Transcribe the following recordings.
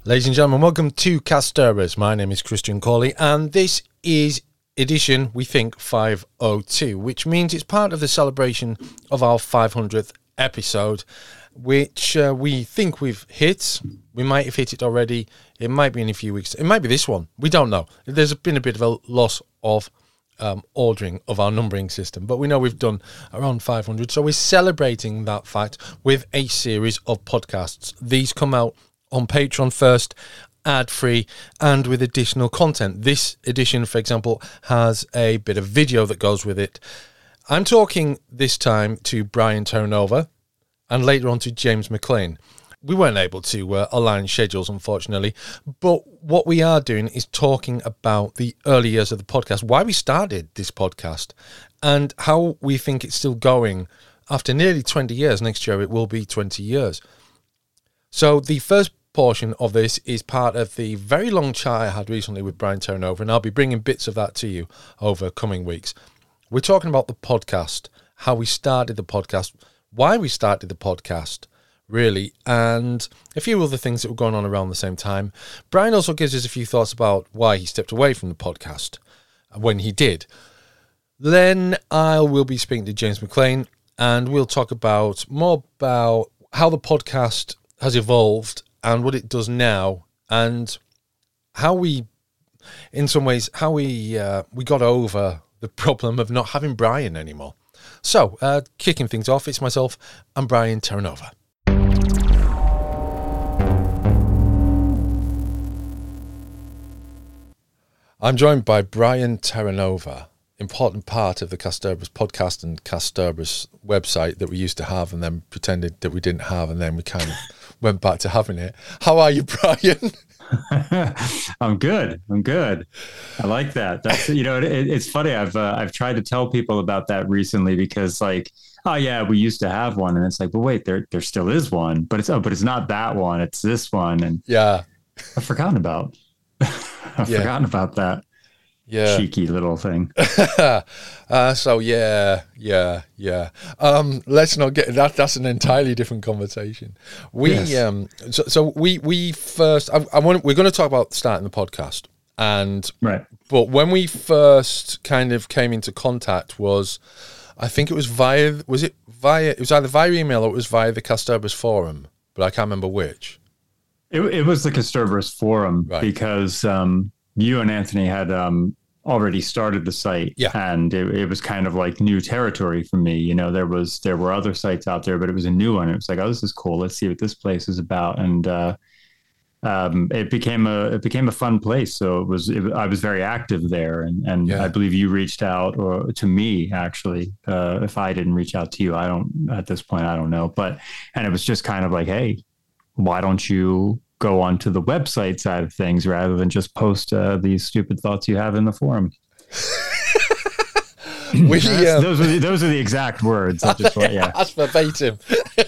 Ladies and gentlemen, welcome to Casterbury. My name is Christian Cawley, and this is edition, we think, 502, which means it's part of the celebration of our 500th episode, which we think we've hit. We might have hit it already. It might be in a few weeks. It might be this one. We don't know. There's been a bit of a loss of ordering of our numbering system, but we know we've done around 500, so we're celebrating that fact with a series of podcasts. These come out on Patreon first, ad-free, and with additional content. This edition, for example, has a bit of video that goes with it. I'm talking this time to Brian Terranova and later on to James McLean. We weren't able to align schedules, unfortunately, but what we are doing is talking about the early years of the podcast, why we started this podcast, and how we think it's still going after nearly 20 years. Next year it will be 20 years. So the first portion of this is part of the very long chat I had recently with Brian Terranova, and I'll be bringing bits of that to you over coming weeks. We're talking about the podcast, how we started the podcast, why we started the podcast, really, and a few other things that were going on around the same time. Brian also gives us a few thoughts about why he stepped away from the podcast when he did. Then I will be speaking to James McLean, and we'll talk more about how the podcast has evolved and what it does now, and how we, in some ways, we got over the problem of not having Brian anymore. So, kicking things off, it's myself and Brian Terranova. I'm joined by Brian Terranova, important part of the Casterbury podcast and Casterbury website that we used to have and then pretended that we didn't have, and then we kind of went back to having it. How are you, Brian? I'm good. I like that. That's, it's funny. I've tried to tell people about that recently because, like, oh yeah, we used to have one, and it's like, but wait, there still is one, but it's not that one. It's this one, and yeah, I've forgotten about that. Yeah, cheeky little thing. So yeah. Let's not get that. That's an entirely different conversation. We first. We're going to talk about starting the podcast, and right. But when we first kind of came into contact I think it was it was either via email or it was via the Casterbury forum, but I can't remember which. It was the Casterbury forum, right, because you and Anthony had already started the site, yeah, and it was kind of like new territory for me. There were other sites out there, but it was a new one. It was like, oh, this is cool. Let's see what this place is about, and it became a fun place. So I was very active there, and yeah. I believe you reached out to me actually. If I didn't reach out to you, I don't know. And it was just kind of like, hey, why don't you go onto the website side of things rather than just post these stupid thoughts you have in the forum? Those are the exact words. That's verbatim.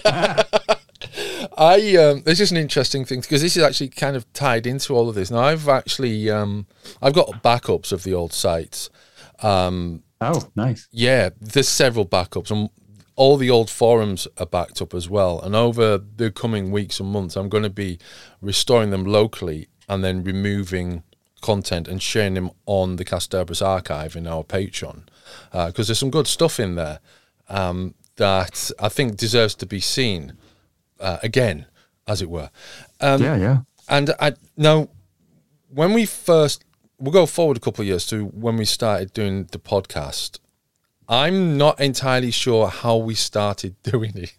This is an interesting thing because this is actually kind of tied into all of this. Now I've actually I've got backups of the old sites. Oh, nice. Yeah, there's several backups, and all the old forums are backed up as well. And over the coming weeks and months, I'm going to be restoring them locally and then removing content and sharing them on the Casterbury archive in our Patreon, because there's some good stuff in there that I think deserves to be seen again, as it were. Yeah. And now, when we'll go forward a couple of years to when we started doing the podcast. I'm not entirely sure how we started doing it.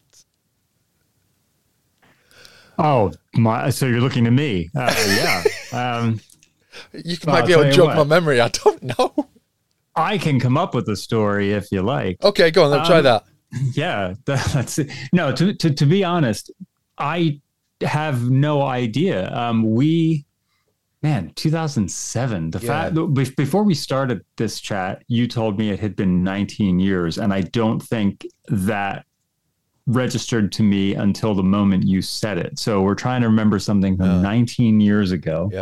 Oh, so you're looking to me. Yeah. You might be able to jog my memory. I don't know. I can come up with a story if you like. Okay, go on. Let's try that. Yeah. That's it. No, to be honest, I have no idea. 2007. Fact before we started this chat, you told me it had been 19 years, and I don't think that registered to me until the moment you said it. So we're trying to remember something from 19 years ago.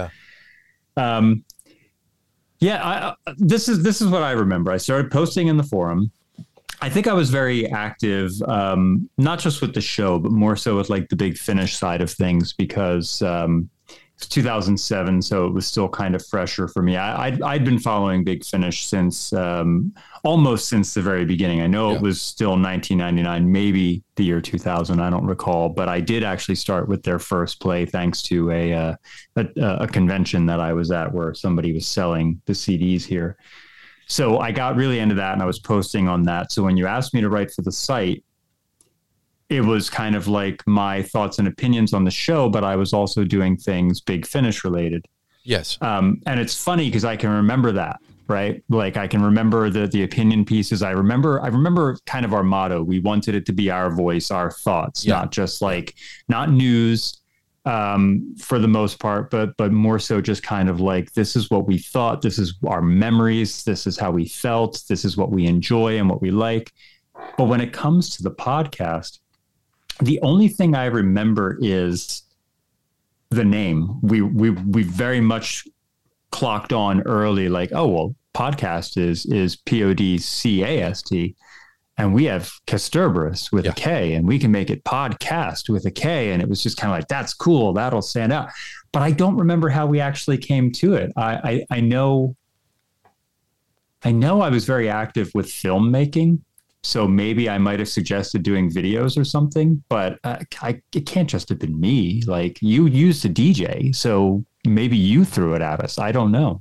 Yeah. This is what I remember. I started posting in the forum. I think I was very active, not just with the show, but more so with like the Big Finish side of things, because 2007, so it was still kind of fresher for me. I'd been following Big Finish since almost since the very beginning. I know it was still 1999, maybe the year 2000. I don't recall, but I did actually start with their first play thanks to a convention that I was at where somebody was selling the CDs here. So I got really into that, and I was posting on that. So when you asked me to write for the site, it was kind of like my thoughts and opinions on the show, but I was also doing things Big Finish related. Yes. And it's funny because I can remember that, right? Like I can remember the opinion pieces. I remember kind of our motto. We wanted it to be our voice, our thoughts, not just like, not news for the most part, but more so just kind of like, this is what we thought. This is our memories. This is how we felt. This is what we enjoy and what we like. But when it comes to the podcast, the only thing I remember is the name. We very much clocked on early, like, oh, well, podcast is PODCAST, and we have Kasterborous with a K, and we can make it podcast with a K. And it was just kind of like, that's cool. That'll stand out. But I don't remember how we actually came to it. I know I was very active with filmmaking. So maybe I might have suggested doing videos or something, but it can't just have been me. Like, you used to DJ, so maybe you threw it at us. I don't know.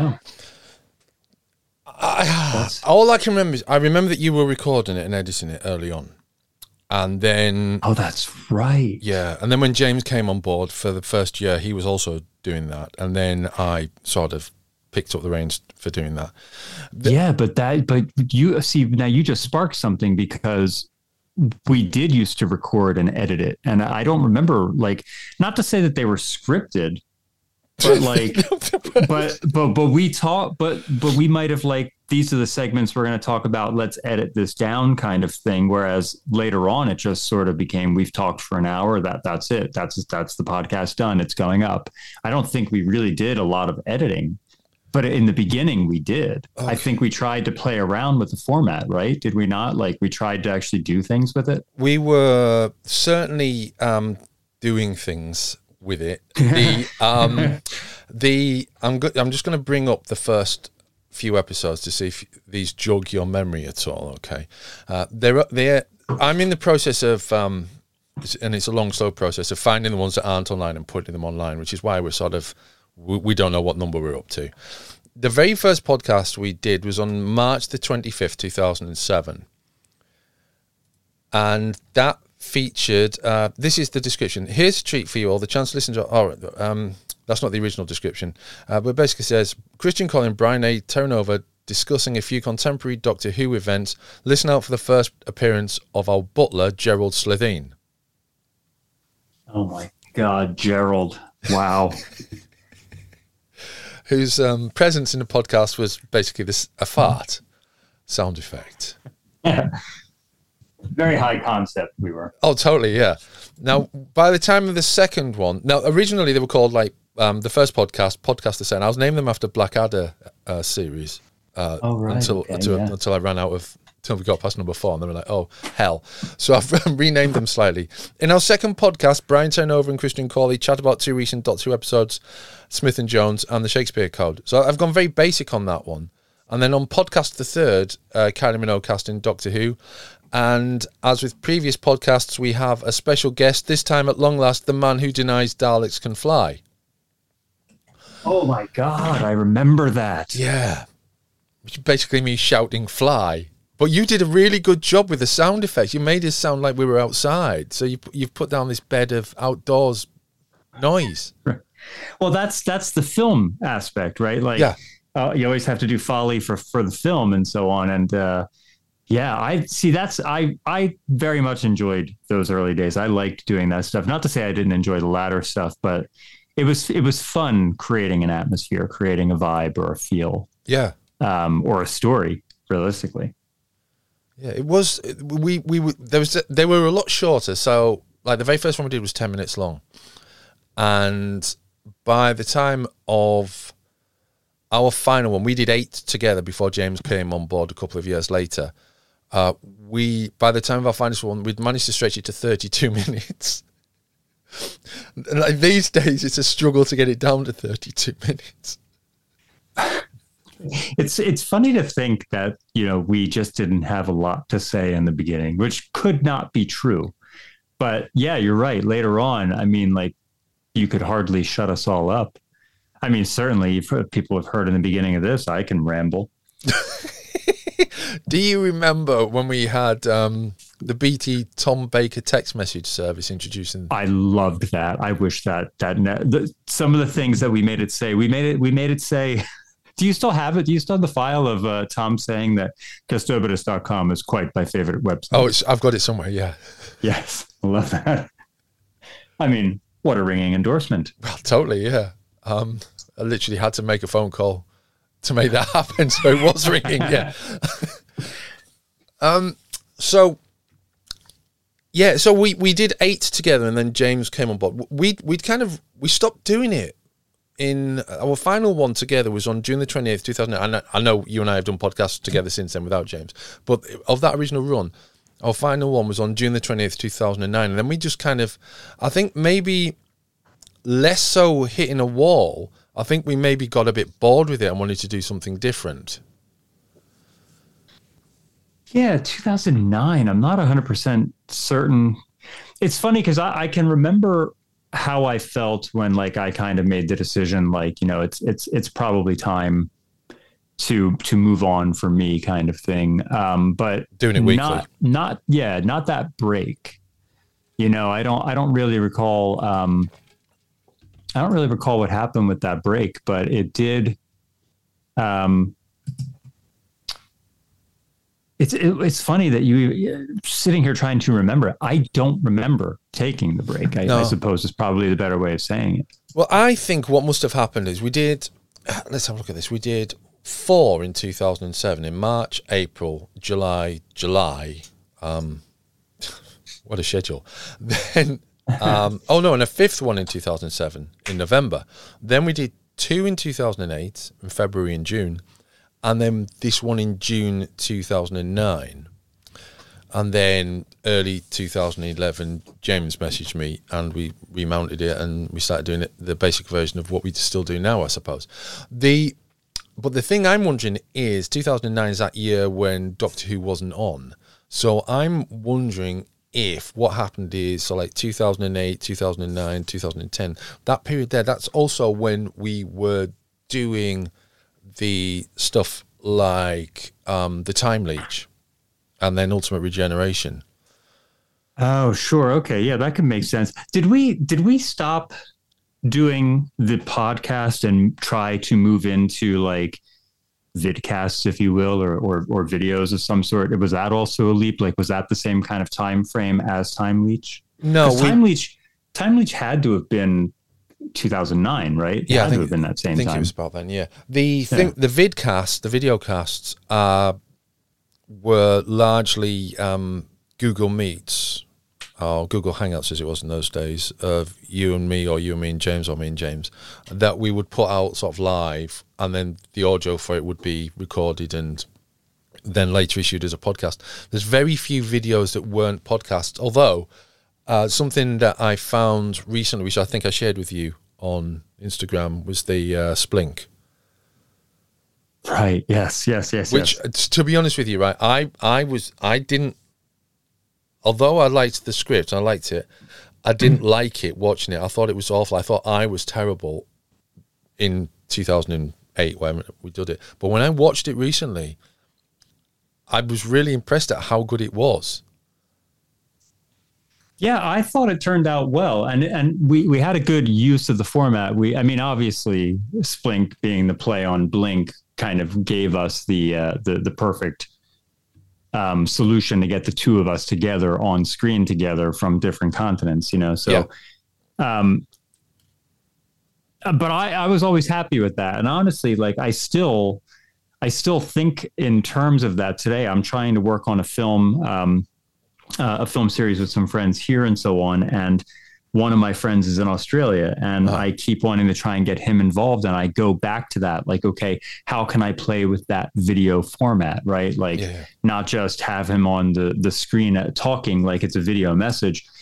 All I can remember is I remember that you were recording it and editing it early on. And then... Oh, that's right. Yeah. And then when James came on board for the first year, he was also doing that. And then I sort of picked up the reins for doing that. But you see, now you just sparked something, because we did used to record and edit it. And I don't remember, like, not to say that they were scripted, but like, but we taught, but we might have, like, these are the segments we're going to talk about, let's edit this down kind of thing. Whereas later on, it just sort of became, we've talked for an hour, that's it. That's the podcast done. It's going up. I don't think we really did a lot of editing. But in the beginning, we did. Okay. I think we tried to play around with the format, right? Did we not? Like, we tried to actually do things with it? We were certainly doing things with it. I'm just going to bring up the first few episodes to see if these jog your memory at all, okay? I'm in the process of, and it's a long, slow process, of finding the ones that aren't online and putting them online, which is why we're sort of... We don't know what number we're up to. The very first podcast we did was on March the 25th, 2007. And that featured, this is the description. Here's a treat for you all, the chance to listen to, that's not the original description, but basically says, Christian Collin, Brian A. Terranova discussing a few contemporary Doctor Who events. Listen out for the first appearance of our butler, Gerald Slitheen. Oh my God, Gerald. Wow. Whose presence in the podcast was basically a fart sound effect. Yeah. Very high concept we were. Oh, totally, yeah. Now, by the time of the second one, now originally they were called, like, the first podcast the same. I was named them after Blackadder series until I ran out of... Until we got past number 4, and they were like, oh, hell. So I've renamed them slightly. In our second podcast, Brian Terranova and Christian Cawley chat about 2 recent Doctor Who episodes, Smith and Jones and the Shakespeare Code. So I've gone very basic on that one. And then on podcast the third, Kylie Minogue casting Doctor Who. And as with previous podcasts, we have a special guest, this time at long last, the man who denies Daleks can fly. Oh my God, I remember that. Yeah. Which basically means shouting fly. But you did a really good job with the sound effects. You made it sound like we were outside. So you've put down this bed of outdoors noise. Right. Well, that's the film aspect, right? Like, you always have to do Foley for the film and so on. And I very much enjoyed those early days. I liked doing that stuff. Not to say I didn't enjoy the latter stuff, but it was fun creating an atmosphere, creating a vibe or a feel. Yeah. Or a story, realistically. Yeah, it was. They were a lot shorter. So, like, the very first one we did was 10 minutes long, and by the time of our final one, we did 8 together before James came on board a couple of years later. By the time of our final one, we'd managed to stretch it to 32 minutes. Like these days, it's a struggle to get it down to 32 minutes. It's funny to think that, we just didn't have a lot to say in the beginning, which could not be true. But yeah, you're right. Later on, I mean, like, you could hardly shut us all up. I mean, certainly people have heard in the beginning of this, I can ramble. Do you remember when we had the BT Tom Baker text message service introducing? I loved that. I wish that some of the things that we made it say, we made it say. Do you still have it? Do you still have the file of Tom saying that Kastorbidis.com is quite my favorite website? Oh, I've got it somewhere. Yeah. Yes, I love that. I mean, what a ringing endorsement. Well, totally. Yeah. I literally had to make a phone call to make that happen, so it was ringing. Yeah. So we did 8 together, and then James came on board. We stopped doing it. In our final one together was on June the 28th, 2009. I know you and I have done podcasts together since then without James, but of that original run, our final one was on June the 20th, 2009. And then we just kind of, I think maybe less so hitting a wall. I think we maybe got a bit bored with it and wanted to do something different. Yeah, 2009. I'm not 100% certain. It's funny because I can remember how I felt when, like, I kind of made the decision, like, it's probably time to move on for me, kind of thing. But doing it weekly, not that break. I don't really recall. I don't really recall what happened with that break, but it did. It's funny that you sitting here trying to remember. I don't remember taking the break. I suppose is probably the better way of saying it. Well, I think what must have happened is we did. Let's have a look at this. We did 4 in 2007 in March, April, July. What a schedule! Then, and a 5th one in 2007 in November. Then we did 2 in 2008 in February and June. And then this one in June 2009. And then early 2011, James messaged me and we remounted it and we started doing it, the basic version of what we still do now, I suppose. But the thing I'm wondering is 2009 is that year when Doctor Who wasn't on. So I'm wondering if what happened is, so like 2008, 2009, 2010, that period there, that's also when we were doing the stuff like the Time Leech and then Ultimate Regeneration. Oh, sure. Okay. Yeah, that could make sense. Did we stop doing the podcast and try to move into like vidcasts, if you will, or videos of some sort? Was that also a leap? Like, was that the same kind of time frame as Time Leech? No, Time Leech had to have been 2009, right? Yeah, I think it would have been that same time. I think it was about then, yeah. The vidcasts, the video casts, were largely Google Meets, or Google Hangouts as it was in those days, of you and me, or you and me and James, or me and James, that we would put out sort of live, and then the audio for it would be recorded and then later issued as a podcast. There's very few videos that weren't podcasts, although something that I found recently, which I think I shared with you on Instagram, was the Splink. Right. Yes. Which, to be honest with you, right, I didn't, although I liked the script, I liked it, I didn't like it watching it. I thought it was awful. I thought I was terrible in 2008 when we did it. But when I watched it recently, I was really impressed at how good it was. Yeah, I thought it turned out well, and we had a good use of the format. Obviously, Splink being the play on Blink kind of gave us the perfect solution to get the two of us together on screen together from different continents, So, yeah. But I was always happy with that, and honestly, like I still think in terms of that today. I'm trying to work on a film series with some friends here and so on. And one of my friends is in Australia, and I keep wanting to try and get him involved. And I go back to that, like, okay, how can I play with that video format, right? Like not just have him on the screen talking like it's a video message.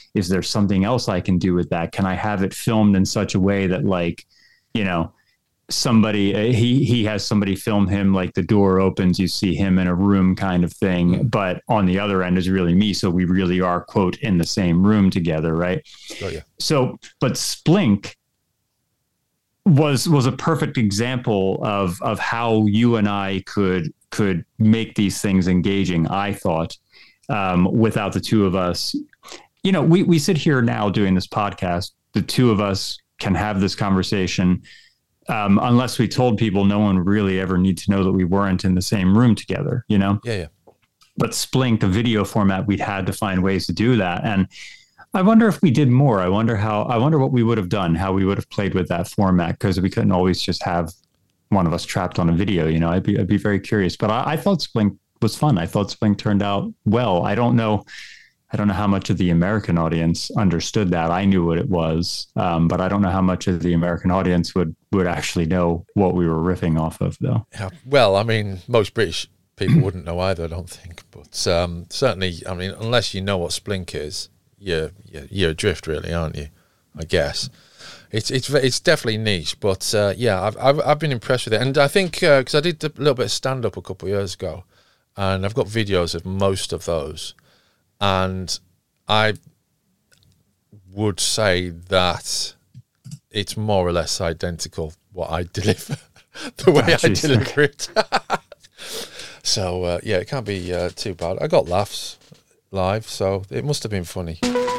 is there something else I can do with that? Can I have it filmed in such a way that, like, you know, somebody, he has somebody film him, like the door opens, you see him in a room kind of thing, but on the other end is really me. So we really are, quote, in the same room together. Right. Oh, yeah. So, but Splink was a perfect example of how you and I could make these things engaging, I thought, without the two of us. You know, we sit here now doing this podcast, the two of us can have this conversation. Unless we told people, no one would really ever need to know that we weren't in the same room together, you know? Yeah. But Splink, the video format, we'd had to find ways to do that. And I wonder if we did more. I wonder what we would have done, how we would have played with that format, because we couldn't always just have one of us trapped on a video, you know? I'd be very curious. But I thought Splink was fun. I thought Splink turned out well. I don't know how much of the American audience understood that. I knew what it was, but I don't know how much of the American audience would actually know what we were riffing off of, though. Yeah. Well, I mean, most British people wouldn't know either, I don't think. But certainly, I mean, unless you know what Splink is, you're adrift, really, aren't you? I guess it's definitely niche, but yeah, I've been impressed with it, and I think because I did a little bit of stand up a couple of years ago, and I've got videos of most of those. And I would say that it's more or less identical what I deliver, the way I deliver it. So, yeah, it can't be too bad. I got laughs live, so it must have been funny.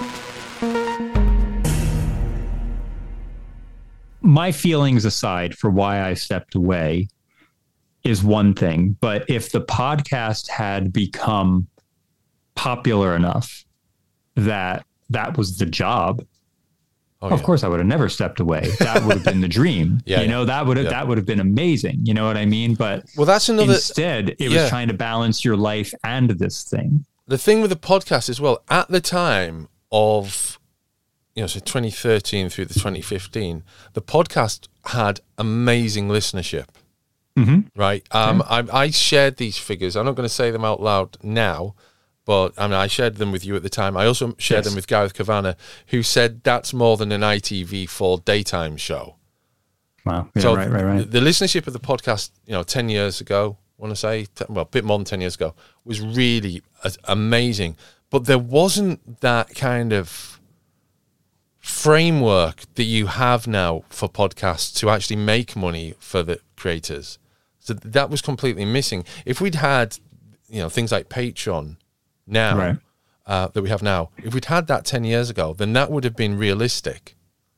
My feelings aside for why I stepped away is one thing, but if the podcast had become popular enough that was the job, of course I would have never stepped away. That would have been the dream. That would have been amazing. You know what I mean? But that's another. Instead, it was trying to balance your life and this thing. The thing with the podcast as well, at the time of, so 2013 through the 2015, the podcast had amazing listenership. Mm-hmm. Right. I shared these figures. I'm not going to say them out loud now, but I mean, I shared them with you at the time. I also shared them with Gareth Kavanagh, who said that's more than an ITV4 daytime show. Wow. Yeah, so right. The listenership of the podcast, 10 years ago, I want to say, a bit more than 10 years ago, was really amazing. But there wasn't that kind of framework that you have now for podcasts to actually make money for the creators. So that was completely missing. If we'd had, things like Patreon now, that we have now, if we'd had that 10 years ago, then that would have been realistic.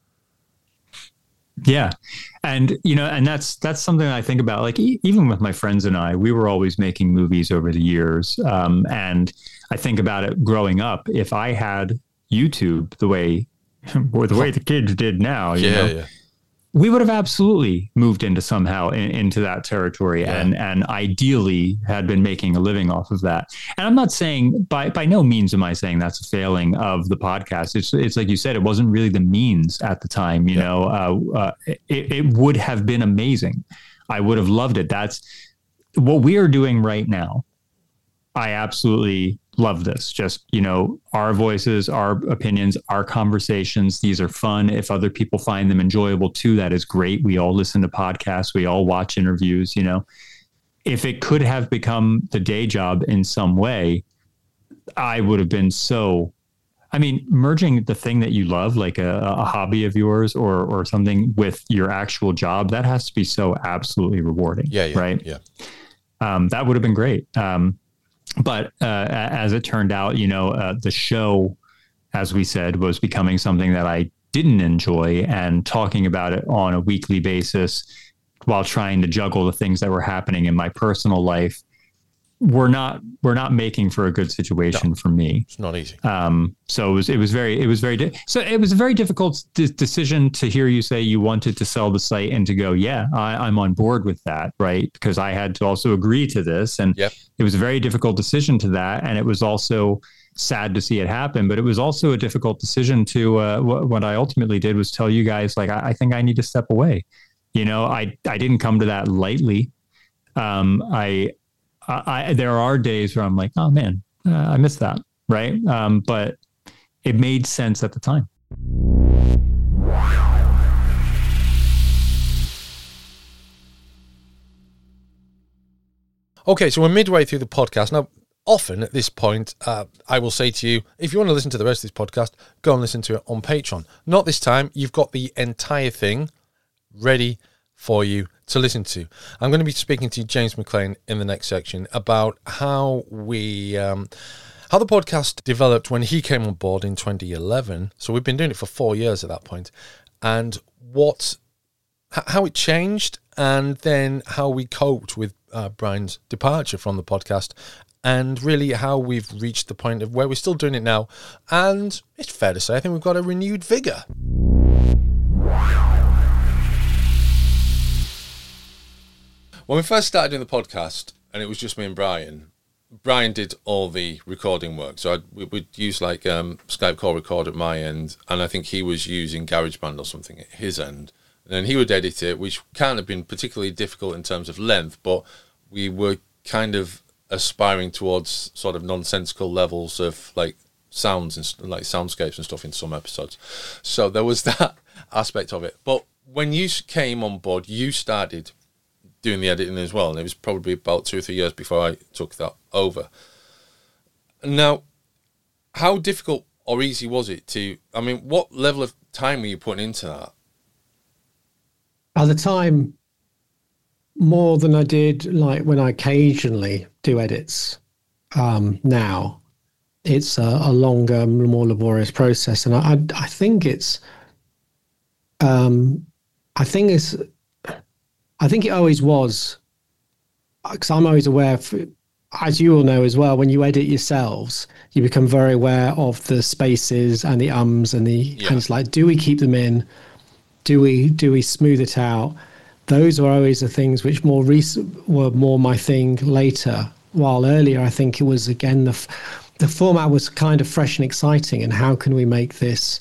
Yeah. And, and that's something I think about, like, even with my friends and I, we were always making movies over the years. And I think about it growing up, if I had YouTube the way the kids did now, you know, we would have absolutely moved into into that territory and ideally had been making a living off of that. And I'm not saying by no means am I saying that's a failing of the podcast. It's like you said, it wasn't really the means at the time, it would have been amazing. I would have loved it. That's what we are doing right now. I absolutely love this. Just, our voices, our opinions, our conversations. These are fun. If other people find them enjoyable too, that is great. We all listen to podcasts. We all watch interviews, If it could have become the day job in some way, I would have been merging the thing that you love, like a hobby of yours or something, with your actual job, that has to be so absolutely rewarding. Right? Yeah. That would have been great. But as it turned out, the show, as we said, was becoming something that I didn't enjoy, and talking about it on a weekly basis while trying to juggle the things that were happening in my personal life were not making for a good situation for me. It's not easy. So it was a very difficult decision to hear you say you wanted to sell the site and to go, I'm on board with that, right? Because I had to also agree to this, and it was a very difficult decision to that, and it was also sad to see it happen. But it was also a difficult decision to what I ultimately did was tell you guys, like, I think I need to step away. I didn't come to that lightly. There are days where I'm like, oh man, I missed that. Right. But it made sense at the time. Okay, so we're midway through the podcast. Now, often at this point, I will say to you, if you want to listen to the rest of this podcast, go and listen to it on Patreon. Not this time. You've got the entire thing ready for you to listen to. I'm going to be speaking to James McLean in the next section about how how the podcast developed when he came on board in 2011. So we've been doing it for 4 years at that point, and how it changed, and then how we coped with Brian's departure from the podcast, and really how we've reached the point of where we're still doing it now. And it's fair to say, I think we've got a renewed vigour. When we first started doing the podcast, and it was just me and Brian did all the recording work. So we'd use like Skype call record at my end, and I think he was using GarageBand or something at his end. And then he would edit it, which can't have been particularly difficult in terms of length, but we were kind of aspiring towards sort of nonsensical levels of like sounds and like soundscapes and stuff in some episodes. So there was that aspect of it. But when you came on board, you started doing the editing as well, and it was probably about 2 or 3 years before I took that over. Now, how difficult or easy was it what level of time were you putting into that? At the time, more than I did like when I occasionally do edits. Now, it's a longer, more laborious process, and I think it always was, because I'm always aware, as you all know as well, when you edit yourselves, you become very aware of the spaces and the ums and the and it's like, do we keep them in? Do we smooth it out? Those were always the things which were more my thing later. While earlier, I think it was, again, the format was kind of fresh and exciting. And how can we make this,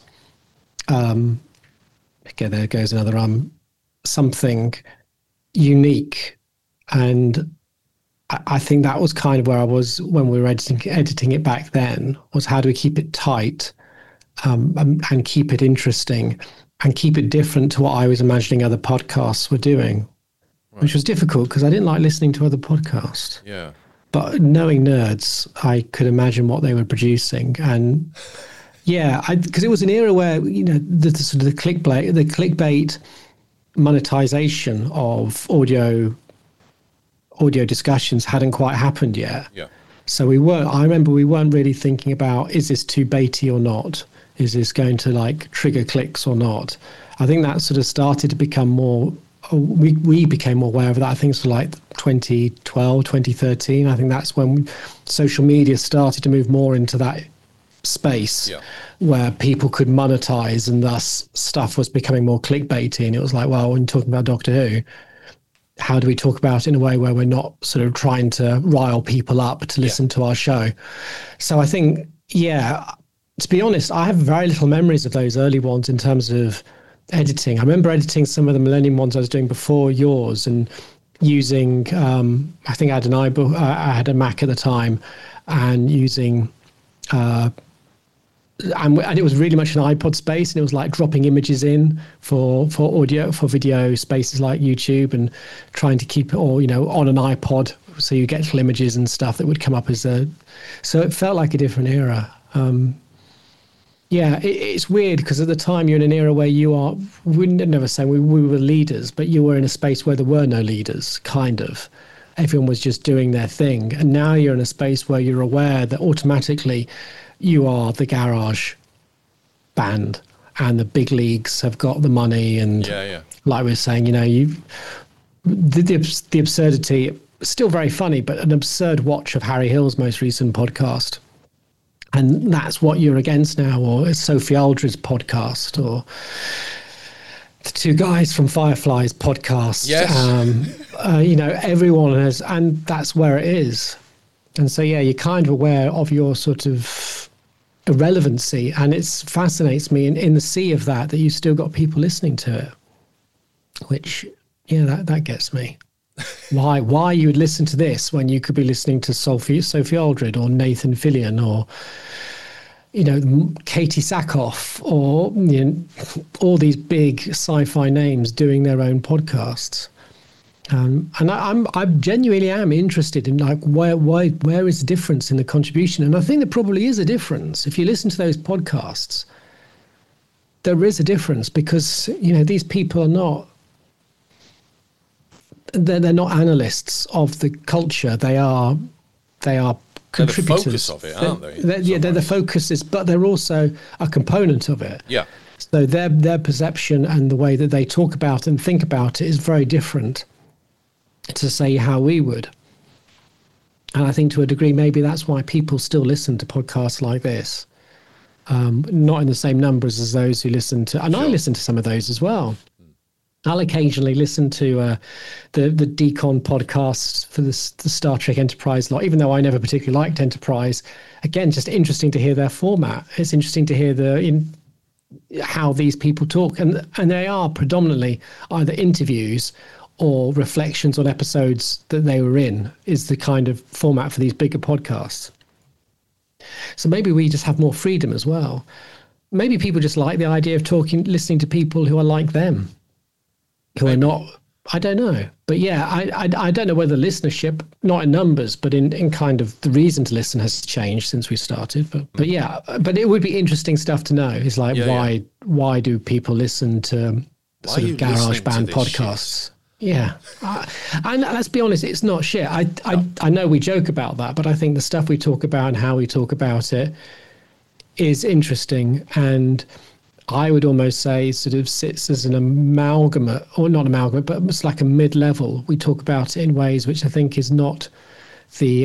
okay, there goes another something unique. And I think that was kind of where I was when we were editing it back then, was how do we keep it tight and keep it interesting and keep it different to what I was imagining other podcasts were doing, which was difficult because I didn't like listening to other podcasts. Yeah. But knowing nerds, I could imagine what they were producing. And yeah, because it was an era where, the sort of the clickbait monetization of audio discussions hadn't quite happened yet. Yeah. So I remember we weren't really thinking about, is this too baity or not? Is this going to like trigger clicks or not? I think that sort of started to become more, we became more aware of that. I think it's like 2012, 2013. I think that's when social media started to move more into that space where people could monetize, and thus stuff was becoming more clickbaity. And it was like, well, when talking about Doctor Who, how do we talk about it in a way where we're not sort of trying to rile people up to listen to our show? So I think, to be honest, I have very little memories of those early ones in terms of editing. I remember editing some of the Millennium ones I was doing before yours, and using, I think I had I had a Mac at the time, and using, and it was really much an iPod space, and it was like dropping images in for audio, for video spaces like YouTube, and trying to keep it all, on an iPod, so you get little images and stuff that would come up so it felt like a different era. It's weird because at the time you're in an era where we never say we were leaders, but you were in a space where there were no leaders, kind of. Everyone was just doing their thing. And now you're in a space where you're aware that automatically you are the garage band, and the big leagues have got the money. And like we were saying, the absurdity, still very funny, but an absurd watch of Harry Hill's most recent podcast. And that's what you're against now, or Sophie Aldred's podcast, or the two guys from Firefly's podcast. Yes. Everyone has, and that's where it is. And so, you're kind of aware of your sort of irrelevancy, and it fascinates me in the sea of that you still got people listening to it, which, that gets me. Why you would listen to this when you could be listening to Sophie Aldred or Nathan Fillion or Katie Sackhoff or all these big sci-fi names doing their own podcasts. And I genuinely am interested in like where is the difference in the contribution? And I think there probably is a difference. If you listen to those podcasts, there is a difference because these people are not. They're not analysts of the culture. They are contributors. They're the focus of it, aren't they? They're the focus, but they're also a component of it. Yeah. So their perception and the way that they talk about and think about it is very different to say how we would. And I think to a degree, maybe that's why people still listen to podcasts like this. Not in the same numbers as those who listen to, and sure. I listen to some of those as well. I'll occasionally listen to the Decon podcast for the Star Trek Enterprise lot, even though I never particularly liked Enterprise. Again, just interesting to hear their format. It's interesting to hear how these people talk. And they are predominantly either interviews or reflections on episodes that they were in is the kind of format for these bigger podcasts. So maybe we just have more freedom as well. Maybe people just like the idea of listening to people who are like them, who are not, I don't know. But yeah, I don't know whether listenership, not in numbers, but in kind of the reason to listen has changed since we started. But yeah, but it would be interesting stuff to know. It's like, why do people listen to sort of garage band podcasts? Shit? Yeah. And let's be honest, it's not shit. I know we joke about that, but I think the stuff we talk about and how we talk about it is interesting. And I would almost say sort of sits as an amalgamate, or not amalgamate, but it's like a mid-level. We talk about it in ways which I think is not the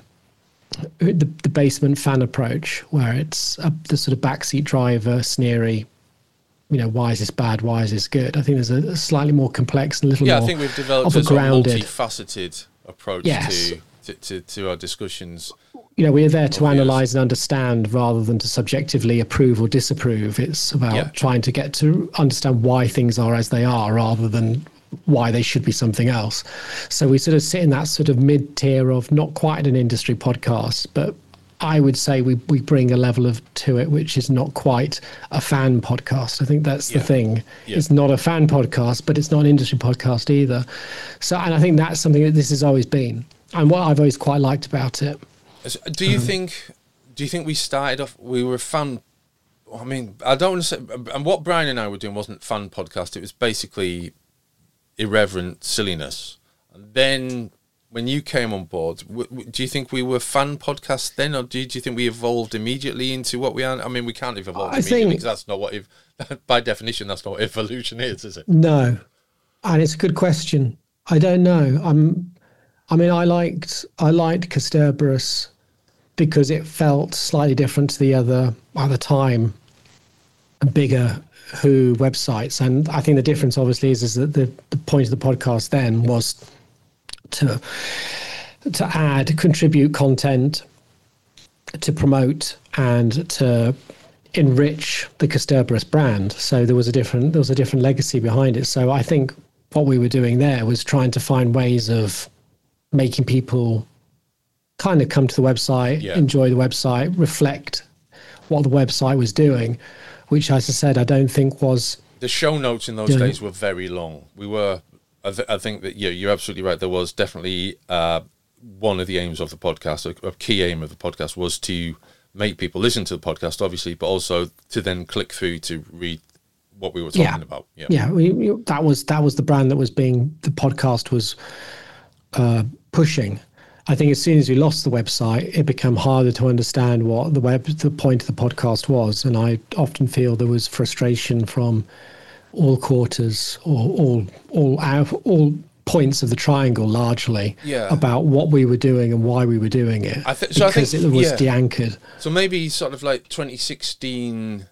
basement fan approach, where it's the sort of backseat driver, sneery, why is this bad? Why is this good? I think there's a slightly more complex and a little more. I think we've developed a multifaceted approach to our discussions. We're there to analyse and understand rather than to subjectively approve or disapprove. It's about trying to get to understand why things are as they are rather than why they should be something else. So we sort of sit in that sort of mid-tier of not quite an industry podcast, but I would say we bring a level to it which is not quite a fan podcast. I think that's the thing. Yeah. It's not a fan podcast, but it's not an industry podcast either. So, and I think that's something that this has always been, and what I've always quite liked about it. Do you think we started off, we were a fan? I mean, I don't want to say, and what Brian and I were doing wasn't fun podcast. It was basically irreverent silliness. And then when you came on board, do you think we were fan podcasts then, or do you think we evolved immediately into what we are? I mean, we can't evolve immediately because that's not what, by definition, that's not what evolution is it? No, and it's a good question. I don't know. I liked Kasterborous because it felt slightly different to the other at the time, bigger Who websites, and I think the difference obviously is that the point of the podcast then was to contribute content, to promote, and to enrich the Kasterborous brand. So there was a different legacy behind it. So I think what we were doing there was trying to find ways of making people kind of come to the website, enjoy the website, reflect what the website was doing, which, as I said, I don't think was... The show notes in those days were very long. I think that you're absolutely right. There was definitely one of the aims of the podcast, a key aim of the podcast, was to make people listen to the podcast, obviously, but also to then click through to read what we were talking about. That was the brand that the podcast was pushing. I think as soon as we lost the website, it became harder to understand what the point of the podcast was, and I often feel there was frustration from all quarters or all points of the triangle, largely, about what we were doing and why we were doing it. I think it was de-anchored. So maybe sort of like 2016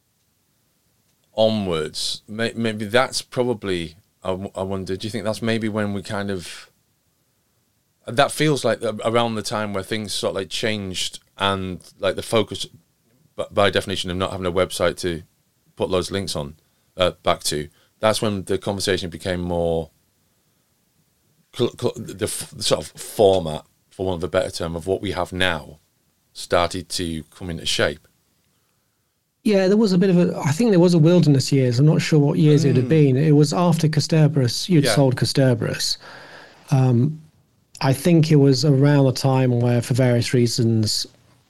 onwards, maybe that's probably. I wonder. Do you think that's maybe when we kind of? That feels like around the time where things sort of like changed, and like the focus, by definition, of not having a website to put loads of links on. Back to, that's when the conversation became more the sort of format, for want of a better term, of what we have now started to come into shape. Yeah, there was a bit of a. I think there was a wilderness years. I'm not sure what years it would have been. It was after Costerberus. You'd sold Costerberus. I think it was around the time where, for various reasons,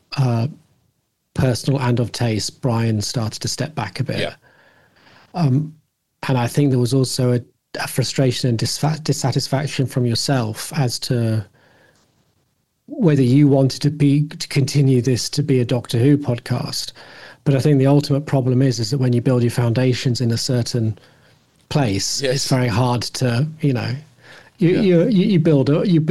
personal and of taste, Brian started to step back a bit. Yeah. And I think there was also a frustration and dissatisfaction from yourself as to whether you wanted to continue this to be a Doctor Who podcast. But I think the ultimate problem is that when you build your foundations in a certain place, it's very hard to, you build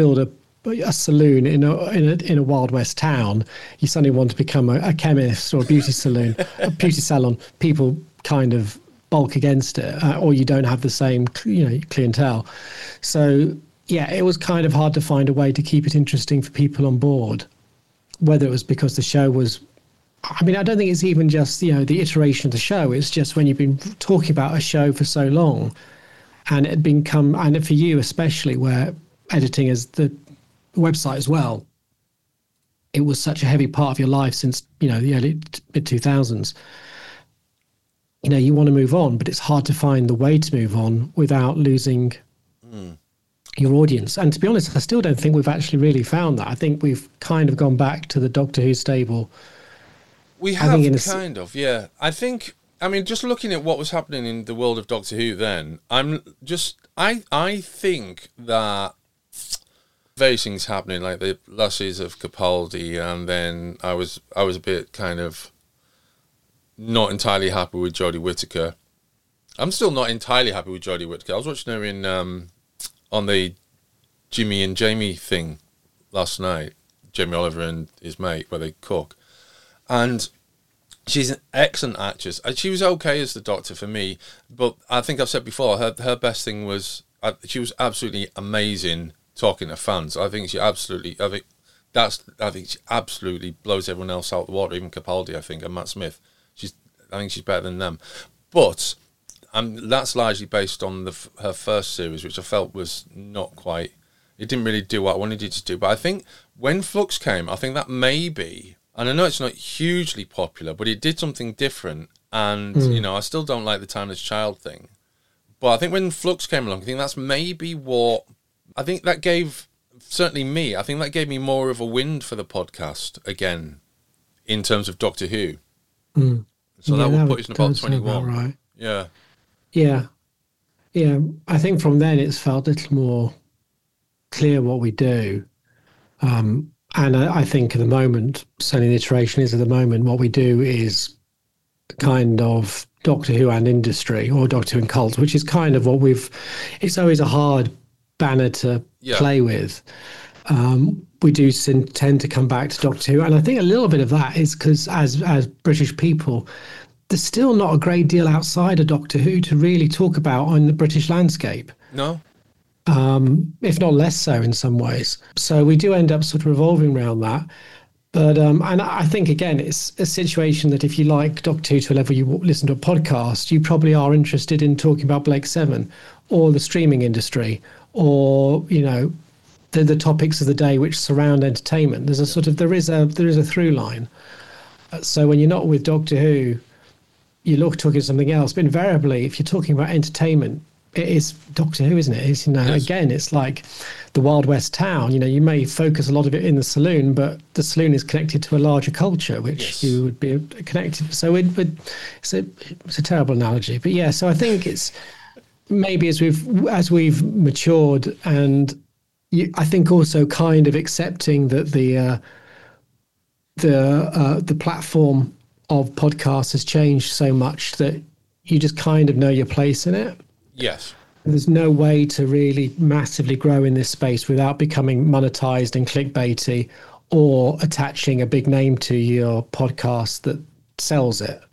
a saloon in a Wild West town. You suddenly want to become a chemist or a beauty salon. People kind of bulk against it, or you don't have the same, clientele. So yeah, it was kind of hard to find a way to keep it interesting for people on board. Whether it was because the show was, I mean, I don't think it's even just, the iteration of the show. It's just when you've been talking about a show for so long and it had become, and for you especially, where editing is the website as well, it was such a heavy part of your life since, the early mid-2000s. You want to move on, but it's hard to find the way to move on without losing your audience. And to be honest, I still don't think we've actually really found that. I think we've kind of gone back to the Doctor Who stable. We have kind of, yeah. I think, just looking at what was happening in the world of Doctor Who then, I think that various things happening, like the losses of Capaldi, and then I was a bit kind of not entirely happy with Jodie Whittaker. I'm still not entirely happy with Jodie Whittaker. I was watching her in on the Jimmy and Jamie thing last night, Jamie Oliver and his mate, where they cook. And she's an excellent actress. She was okay as the Doctor for me, but I think I've said before, her best thing was, she was absolutely amazing talking to fans. I think she absolutely blows everyone else out of the water, even Capaldi, I think, and Matt Smith. I think she's better than them. But that's largely based on her first series, which I felt was not quite, it didn't really do what I wanted it to do. But I think when Flux came, I think that maybe, and I know it's not hugely popular, but it did something different. And, I still don't like the Timeless Child thing. But I think when Flux came along, I think that's maybe what, I think that gave, certainly me, I think that gave me more of a wind for the podcast again, in terms of Doctor Who. So that would put us in about 21. Right. Yeah. Yeah. Yeah. I think from then it's felt a little more clear what we do. And I think at the moment, certainly the iteration is at the moment, what we do is kind of Doctor Who and industry, or Doctor Who and cult, which is kind of what it's always a hard banner to play with. We do tend to come back to Doctor Who, and I think a little bit of that is because as British people, there's still not a great deal outside of Doctor Who to really talk about on the British landscape. No. If not less so in some ways. So we do end up sort of revolving around that. But and I think, again, it's a situation that if you like Doctor Who to a level you listen to a podcast, you probably are interested in talking about Blake Seven or the streaming industry, or, the topics of the day which surround entertainment. There's a sort of, there is a through line. So when you're not with Doctor Who, you're talking something else. But invariably, if you're talking about entertainment, it is Doctor Who, isn't it? It's, Yes. Again, it's like the Wild West town. You may focus a lot of it in the saloon, but the saloon is connected to a larger culture, which you would be connected. So it's a terrible analogy, but yeah. So I think it's maybe as we've matured, and I think also kind of accepting that the platform of podcasts has changed so much that you just kind of know your place in it. Yes. There's no way to really massively grow in this space without becoming monetized and clickbaity, or attaching a big name to your podcast that sells it.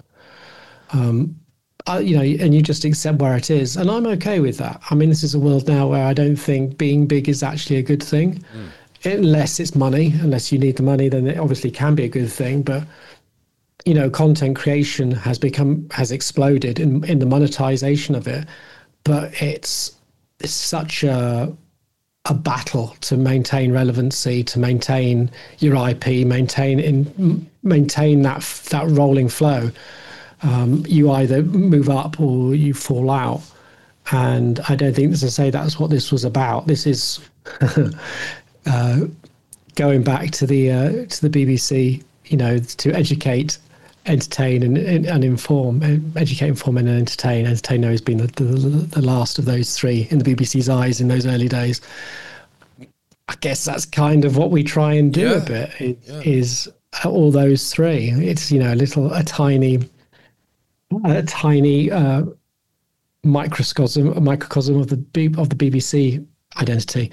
And you just accept where it is. And I'm okay with that. I mean, this is a world now where I don't think being big is actually a good thing. Unless it's money. Unless you need the money, then it obviously can be a good thing. But, content creation has exploded in the monetization of it. But it's such a battle to maintain relevancy, to maintain your IP, maintain that rolling flow. you either move up or you fall out. And I don't think, as I say, that's what this was about. This is going back to the BBC, to educate, entertain, and inform. Educate, inform, and entertain. Entertain has been the last of those three in the BBC's eyes in those early days. I guess that's kind of what we try and do a bit. Is all those three. It's a tiny microcosm of the BBC identity.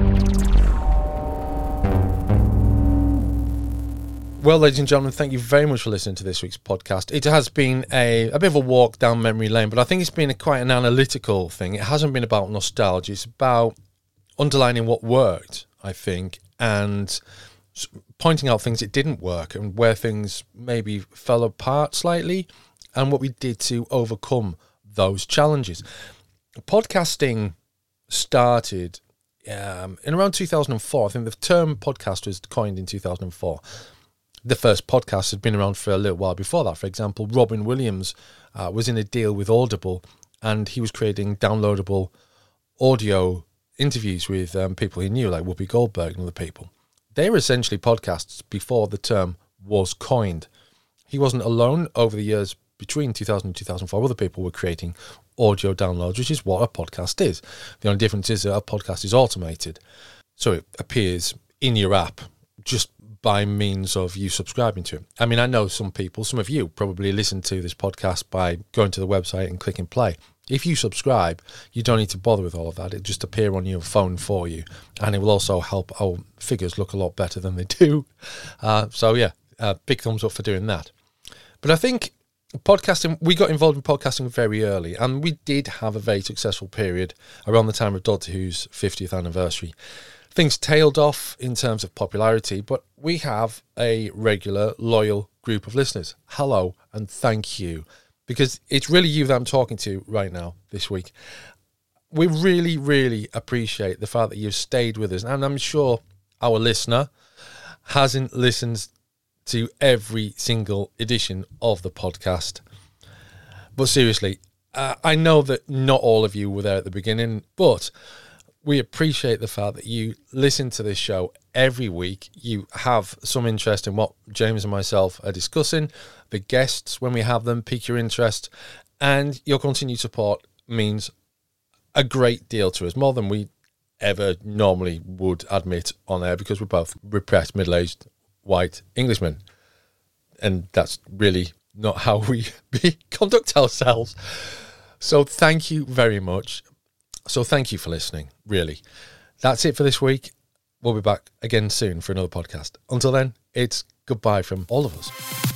Well, ladies and gentlemen, thank you very much for listening to this week's podcast. It has been a bit of a walk down memory lane, but I think it's been quite an analytical thing. It hasn't been about nostalgia. It's about underlining what worked, I think, and pointing out things that didn't work and where things maybe fell apart slightly and what we did to overcome those challenges. Podcasting started in around 2004. I think the term podcast was coined in 2004. The first podcast had been around for a little while before that. For example, Robin Williams was in a deal with Audible, and he was creating downloadable audio interviews with people he knew, like Whoopi Goldberg and other people. They were essentially podcasts before the term was coined. He wasn't alone. Over the years between 2000 and 2004, other people were creating audio downloads, which is what a podcast is. The only difference is that a podcast is automated. So it appears in your app just by means of you subscribing to it. I mean, I know some of you probably listen to this podcast by going to the website and clicking play. If you subscribe, you don't need to bother with all of that. It just appear on your phone for you. And it will also help our figures look a lot better than they do. Big thumbs up for doing that. But I think podcasting, we got involved in podcasting very early, and we did have a very successful period around the time of Doctor Who's 50th anniversary. Things tailed off in terms of popularity, but we have a regular, loyal group of listeners. Hello, and thank you. Because it's really you that I'm talking to right now this week. We really, really appreciate the fact that you've stayed with us. And I'm sure our listener hasn't listened to every single edition of the podcast. But seriously, I know that not all of you were there at the beginning, but we appreciate the fact that you listen to this show every week. You have some interest in what James and myself are discussing. The guests, when we have them, pique your interest. And your continued support means a great deal to us, more than we ever normally would admit on air, because we're both repressed, middle-aged, white Englishmen. And that's really not how we conduct ourselves. So thank you very much. So thank you for listening, really. That's it for this week. We'll be back again soon for another podcast. Until then, it's goodbye from all of us.